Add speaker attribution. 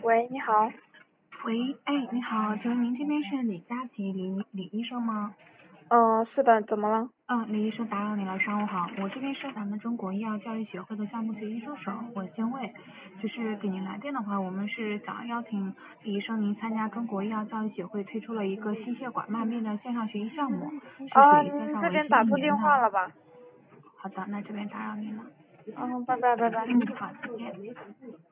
Speaker 1: 喂，你好。
Speaker 2: 喂，哎，你好，请问您这边是李佳琦李医生吗？
Speaker 1: 是的，怎么了？
Speaker 2: 李医生打扰您了，上午好，我这边是咱们中国医药教育协会的项目学医助手，我先卫，就是给您来电的话，我们是想邀请李医生您参加中国医药教育协会推出了一个心血管慢病的线上学习项目，是学习线
Speaker 1: 您
Speaker 2: 上为期
Speaker 1: 这边打错
Speaker 2: 1年的。
Speaker 1: 电话了吧？
Speaker 2: 好的，那这边打扰您了。
Speaker 1: 拜拜拜拜。
Speaker 2: 好，再见。